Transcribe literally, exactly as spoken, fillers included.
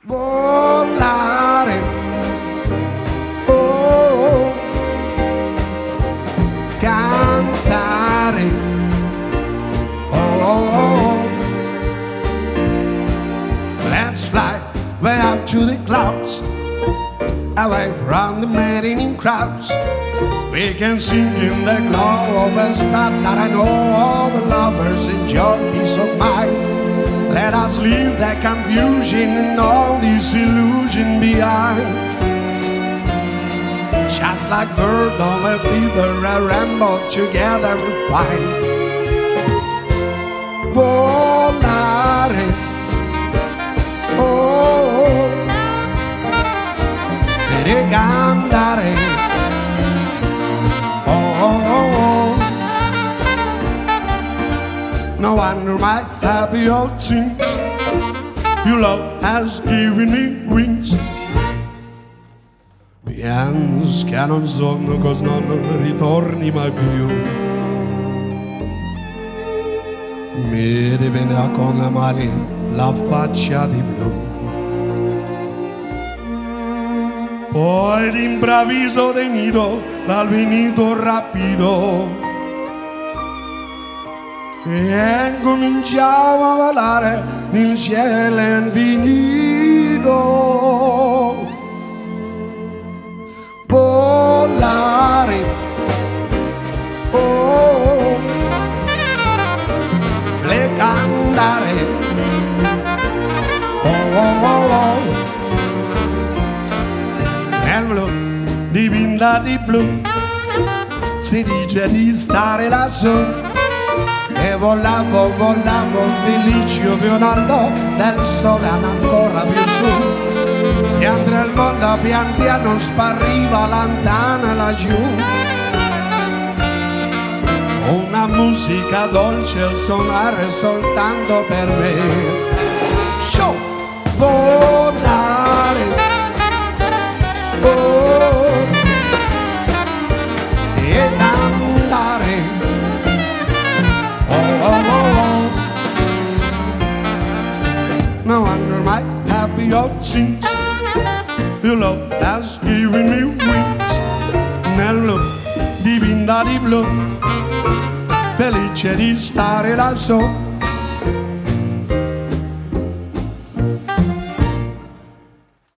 volare, oh, cantare, oh, oh, oh. Let's fly way up to the clouds, away from the maddening crowds. We can sing in the glow of a star that I know all the lovers enjoy peace of mind. Let us leave that confusion and all this illusion behind. Just like bird on a feather, a rainbow together we find. Volare, oh, per cantare, oh, oh, oh. No wonder my happy heart sings. Your love has given me wings. Pians che non sono, cos non ritorni mai più. Mi diventa con le mani la faccia di blu. Poi d'improvviso te miro dal venito rapido e cominciamo a volare nel cielo infinito. Volare, oh, le cantare, oh, oh, oh, oh. Nel blu, dipinta di blu, si dice di stare lassù. E volavo, volavo, felice violando del sole ancora più su. E andrà il mondo pian piano spariva lontana laggiù. Una musica dolce a suonare soltanto per me. Show! Volare, oh, e andare. Oh, oh, oh. No wonder my happy heart sings. Your love has given me wings. Nel blu, dipinta di blu, felice di stare lassù.